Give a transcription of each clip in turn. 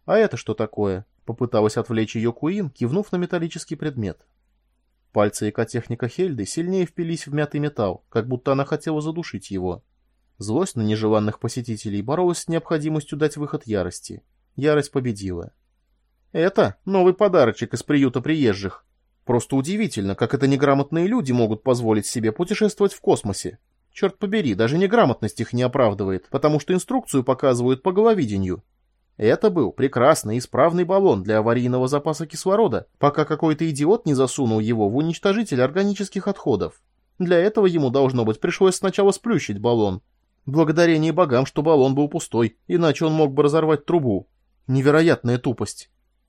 «А это что такое?» — попыталась отвлечь ее Куин, кивнув на металлический предмет. Пальцы экотехника Хельды сильнее впились в мятый металл, как будто она хотела задушить его. Злость на нежеланных посетителей боролась с необходимостью дать выход ярости. Ярость победила. «Это новый подарочек из приюта приезжих. Просто удивительно, как это неграмотные люди могут позволить себе путешествовать в космосе. Черт побери, даже неграмотность их не оправдывает, потому что инструкцию показывают по головидению. Это был прекрасный исправный баллон для аварийного запаса кислорода, пока какой-то идиот не засунул его в уничтожитель органических отходов. Для этого ему, должно быть, пришлось сначала сплющить баллон. Благодарение богам, что баллон был пустой, иначе он мог бы разорвать трубу. Невероятная тупость».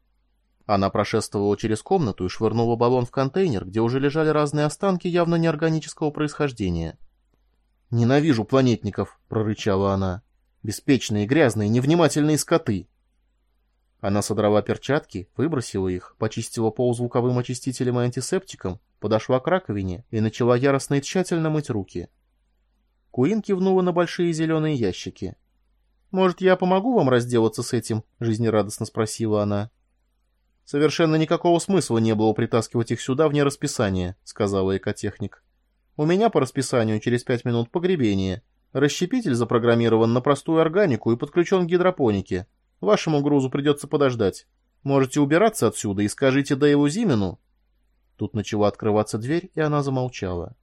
Она прошествовала через комнату и швырнула баллон в контейнер, где уже лежали разные останки явно неорганического происхождения. «Ненавижу планетников», — прорычала она. «Беспечные, грязные, невнимательные скоты». Она содрала перчатки, выбросила их, почистила пол звуковым очистителем и антисептиком, подошла к раковине и начала яростно и тщательно мыть руки. Куин кивнула на большие зеленые ящики. «Может, я помогу вам разделаться с этим?» — жизнерадостно спросила она. «Совершенно никакого смысла не было притаскивать их сюда вне расписания», — сказала экотехник. «У меня по расписанию через 5 минут погребение. Расщепитель запрограммирован на простую органику и подключен к гидропонике. Вашему грузу придется подождать. Можете убираться отсюда и скажите Дэйву Зимину». Тут начала открываться дверь, и она замолчала.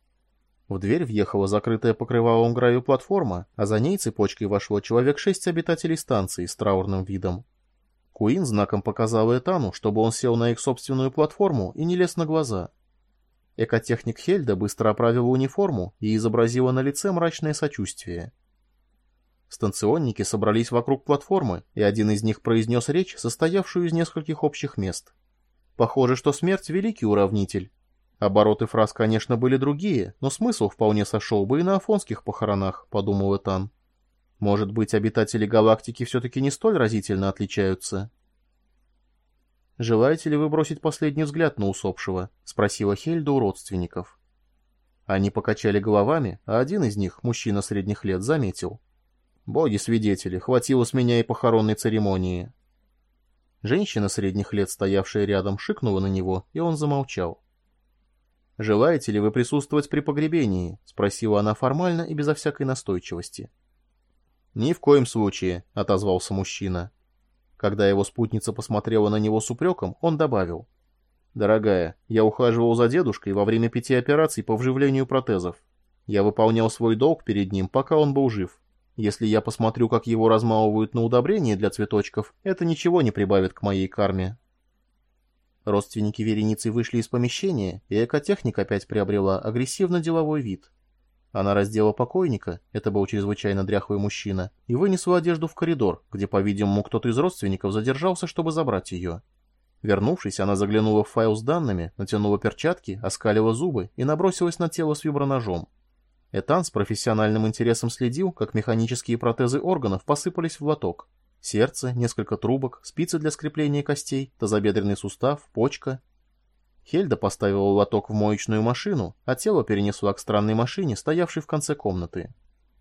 В дверь въехала закрытая покрывалом гравию платформа, а за ней цепочкой вошло человек 6 обитателей станции с траурным видом. Куин знаком показала Этану, чтобы он сел на их собственную платформу и не лез на глаза. Экотехник Хельда быстро оправила униформу и изобразила на лице мрачное сочувствие. Станционники собрались вокруг платформы, и один из них произнес речь, состоявшую из нескольких общих мест. Похоже, что смерть — великий уравнитель. Обороты фраз, конечно, были другие, но смысл вполне сошел бы и на афонских похоронах, подумал Этан. Может быть, обитатели галактики все-таки не столь разительно отличаются? «Желаете ли вы бросить последний взгляд на усопшего?» — спросила Хельда у родственников. Они покачали головами, а один из них, мужчина средних лет, заметил. «Боги-свидетели, хватило с меня и похоронной церемонии». Женщина средних лет, стоявшая рядом, шикнула на него, и он замолчал. «Желаете ли вы присутствовать при погребении?» — спросила она формально и безо всякой настойчивости. «Ни в коем случае», — отозвался мужчина. Когда его спутница посмотрела на него с упреком, он добавил. «Дорогая, я ухаживал за дедушкой во время 5 операций по вживлению протезов. Я выполнял свой долг перед ним, пока он был жив. Если я посмотрю, как его размалывают на удобрения для цветочков, это ничего не прибавит к моей карме». Родственники вереницей вышли из помещения, и экотехник опять приобрела агрессивно-деловой вид. Она раздела покойника, это был чрезвычайно дряхлый мужчина, и вынесла одежду в коридор, где, по-видимому, кто-то из родственников задержался, чтобы забрать ее. Вернувшись, она заглянула в файл с данными, натянула перчатки, оскалила зубы и набросилась на тело с виброножом. Этан с профессиональным интересом следил, как механические протезы органов посыпались в лоток. Сердце, несколько трубок, спицы для скрепления костей, тазобедренный сустав, почка. Хельда поставила лоток в моечную машину, а тело перенесла к странной машине, стоявшей в конце комнаты.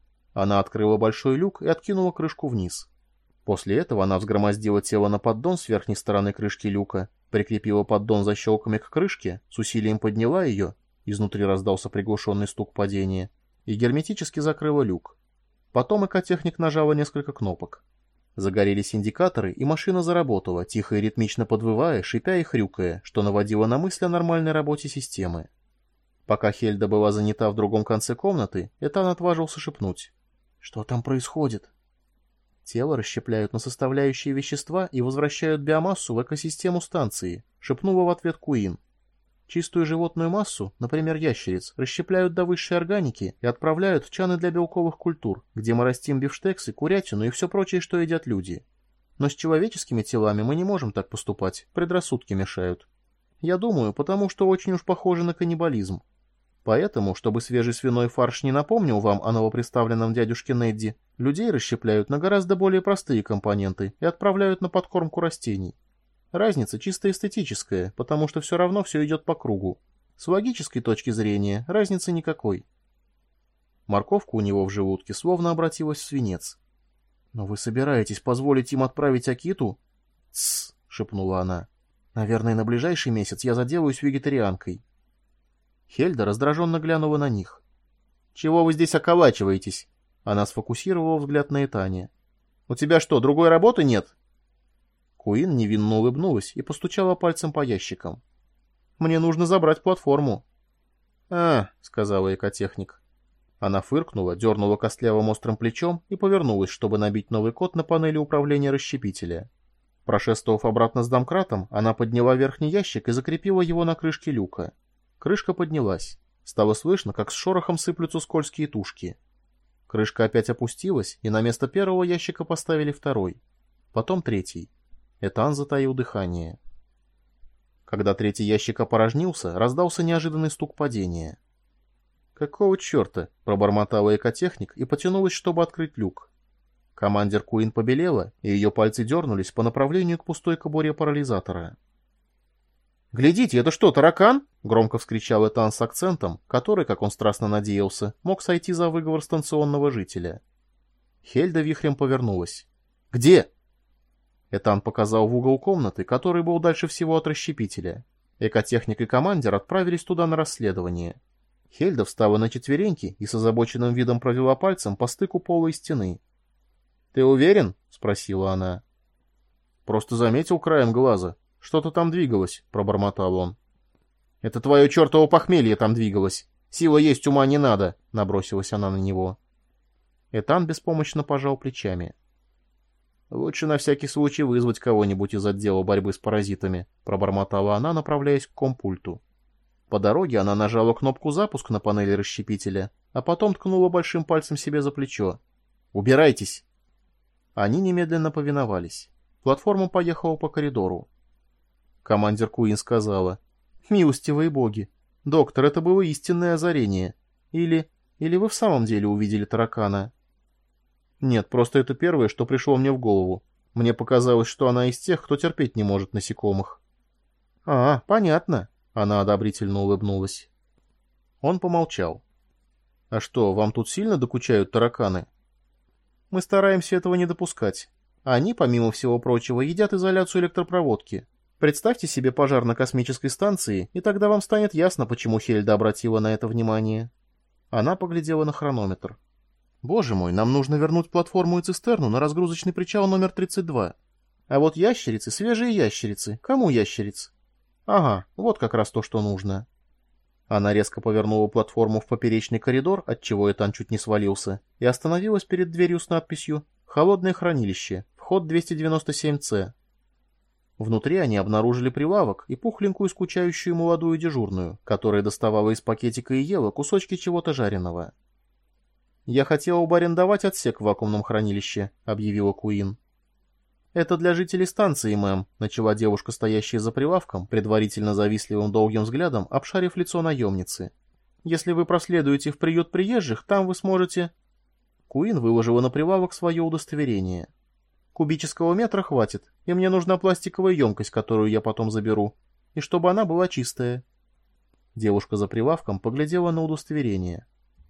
Она открыла большой люк и откинула крышку вниз. После этого она взгромоздила тело на поддон с верхней стороны крышки люка, прикрепила поддон защелками к крышке, с усилием подняла ее, изнутри раздался приглушенный стук падения, и герметически закрыла люк. Потом экотехник нажала несколько кнопок. Загорелись индикаторы, и машина заработала, тихо и ритмично подвывая, шипя и хрюкая, что наводило на мысль о нормальной работе системы. Пока Хельда была занята в другом конце комнаты, Этан отважился шепнуть. «Что там происходит?» «Тело расщепляют на составляющие вещества и возвращают биомассу в экосистему станции», — шепнула в ответ Куин. «Чистую животную массу, например, ящериц, расщепляют до высшей органики и отправляют в чаны для белковых культур, где мы растим бифштексы, курятину и все прочее, что едят люди. Но с человеческими телами мы не можем так поступать, предрассудки мешают. Я думаю, потому что очень уж похоже на каннибализм. Поэтому, чтобы свежий свиной фарш не напомнил вам о новоприставленном дядюшке Недди, людей расщепляют на гораздо более простые компоненты и отправляют на подкормку растений. Разница чисто эстетическая, потому что все равно все идет по кругу. С логической точки зрения разницы никакой». Морковка у него в желудке словно обратилась в свинец. «Но вы собираетесь позволить им отправить Акиту?» «Тссс», — шепнула она. «Наверное, на ближайший месяц я заделаюсь вегетарианкой». Хельда раздраженно глянула на них. «Чего вы здесь околачиваетесь?» Она сфокусировала взгляд на Этане. «У тебя что, другой работы нет?» Куин невинно улыбнулась и постучала пальцем по ящикам. «Мне нужно забрать платформу». «А», — сказала экотехник. Она фыркнула, дернула костлявым острым плечом и повернулась, чтобы набить новый код на панели управления расщепителя. Прошествовав обратно с домкратом, она подняла верхний ящик и закрепила его на крышке люка. Крышка поднялась. Стало слышно, как с шорохом сыплются скользкие тушки. Крышка опять опустилась, и на место первого ящика поставили второй. Потом третий. Этан затаил дыхание. Когда третий ящик опорожнился, раздался неожиданный стук падения. «Какого черта?» — пробормотала экотехник и потянулась, чтобы открыть люк. Командир Куин побелела, и ее пальцы дернулись по направлению к пустой кобуре парализатора. «Глядите, это что, таракан?» — громко вскричал Этан с акцентом, который, как он страстно надеялся, мог сойти за выговор станционного жителя. Хельда вихрем повернулась. «Где?» Этан показал в угол комнаты, который был дальше всего от расщепителя. Экотехник и командир отправились туда на расследование. Хельда встала на четвереньки и с озабоченным видом провела пальцем по стыку пола и стены. «Ты уверен?» — спросила она. «Просто заметил краем глаза. Что-то там двигалось», — пробормотал он. «Это твое чертово похмелье там двигалось. Сила есть, ума не надо», — набросилась она на него. Этан беспомощно пожал плечами. «Лучше на всякий случай вызвать кого-нибудь из отдела борьбы с паразитами», — пробормотала она, направляясь к компульту. По дороге она нажала кнопку «Запуск» на панели расщепителя, а потом ткнула большим пальцем себе за плечо. «Убирайтесь!» Они немедленно повиновались. Платформа поехала по коридору. Командир Куин сказала: «Милостивые боги! Доктор, это было истинное озарение. Или вы в самом деле увидели таракана?» «Нет, просто это первое, что пришло мне в голову. Мне показалось, что она из тех, кто терпеть не может насекомых». «А, понятно», — она одобрительно улыбнулась. Он помолчал. «А что, вам тут сильно докучают тараканы?» «Мы стараемся этого не допускать. Они, помимо всего прочего, едят изоляцию электропроводки. Представьте себе пожар на космической станции, и тогда вам станет ясно, почему Хельда обратила на это внимание». Она поглядела на хронометр. «Боже мой, нам нужно вернуть платформу и цистерну на разгрузочный причал номер 32. А вот ящерицы, свежие ящерицы. Кому ящериц? Ага, вот как раз то, что нужно». Она резко повернула платформу в поперечный коридор, отчего Этан чуть не свалился, и остановилась перед дверью с надписью «Холодное хранилище. Вход 297С». Внутри они обнаружили прилавок и пухленькую скучающую молодую дежурную, которая доставала из пакетика и ела кусочки чего-то жареного. «Я хотела бы арендовать отсек в вакуумном хранилище», — объявила Куин. «Это для жителей станции, мэм», — начала девушка, стоящая за прилавком, предварительно завистливым долгим взглядом, обшарив лицо наемницы. «Если вы проследуете в приют приезжих, там вы сможете...» Куин выложила на прилавок свое удостоверение. «Кубического метра хватит, и мне нужна пластиковая емкость, которую я потом заберу, и чтобы она была чистая». Девушка за прилавком поглядела на удостоверение.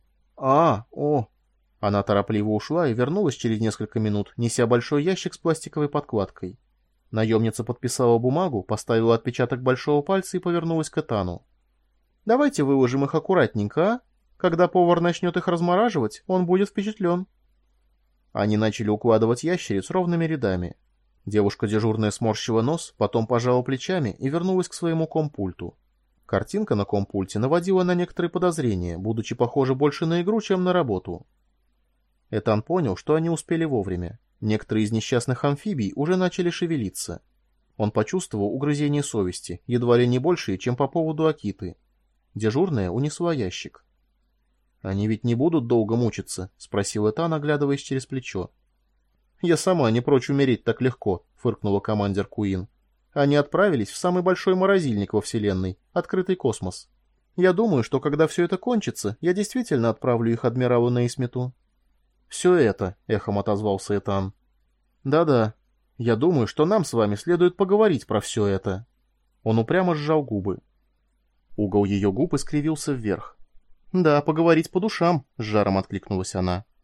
О!» Она торопливо ушла и вернулась через несколько минут, неся большой ящик с пластиковой подкладкой. Наемница подписала бумагу, поставила отпечаток большого пальца и повернулась к Этану. «Давайте выложим их аккуратненько, а? Когда повар начнет их размораживать, он будет впечатлен». Они начали укладывать ящериц ровными рядами. Девушка дежурная сморщила нос, потом пожала плечами и вернулась к своему компульту. Картинка на компульте наводила на некоторые подозрения, будучи похожа больше на игру, чем на работу. Этан понял, что они успели вовремя. Некоторые из несчастных амфибий уже начали шевелиться. Он почувствовал угрызение совести, едва ли не большие, чем по поводу Акиты. Дежурная унесла ящик. «Они ведь не будут долго мучиться?» — спросил Этан, оглядываясь через плечо. «Я сама не прочь умереть так легко», — фыркнула командир Куин. «Они отправились в самый большой морозильник во Вселенной, открытый космос. Я думаю, что когда все это кончится, я действительно отправлю их адмиралу Нейсмиту». «Все это», — эхом отозвался Этан. «Да-да. Я думаю, что нам с вами следует поговорить про все это». Он упрямо сжал губы. Угол ее губ искривился вверх. «Да, поговорить по душам», — с жаром откликнулась она.